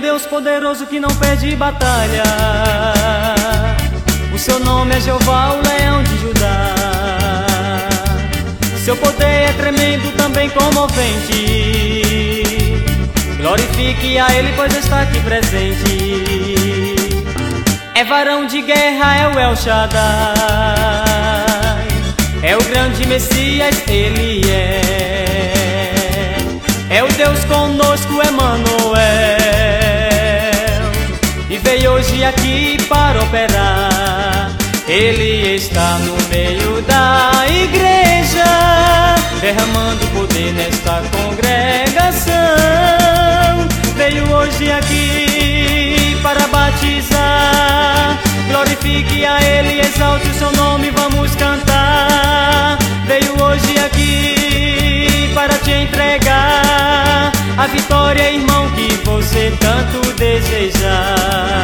Deus poderoso que não perde batalha. O seu nome é Jeová, o leão de Judá. Seu poder é tremendo, também comovente. Glorifique a Ele, pois está aqui presente. É varão de guerra, é o El Shaddai. É o grande Messias, Ele é. É o Deus conosco, Emanuel. E veio hoje aqui para operar. Ele está no meio da igreja, derramando poder nesta congregação. Veio hoje aqui para batizar. Glorifique a Ele, exalte o seu nome, vamos cantar. Veio hoje aqui para te entregar a vitória, irmão, que você tanto deseja.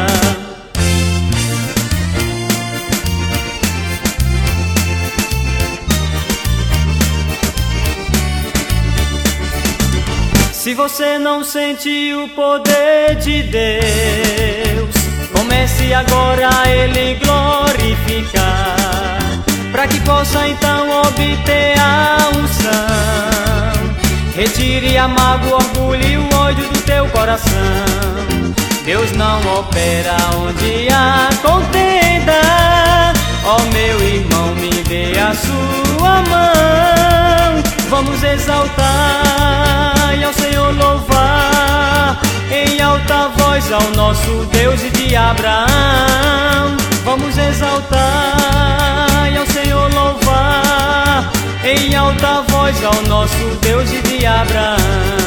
Se você não sente o poder de Deus, comece agora a Ele glorificar, para que possa então obter a unção. Retire a mágoa, o orgulho e o ódio do teu coração. Deus não opera onde há contenda. Ó meu irmão, me dê a sua mão. Vamos exaltar e ao Senhor louvar em alta voz ao nosso Deus e de Abraão. Vamos exaltar e ao Senhor louvar em alta voz ao nosso Deus e de Abraão.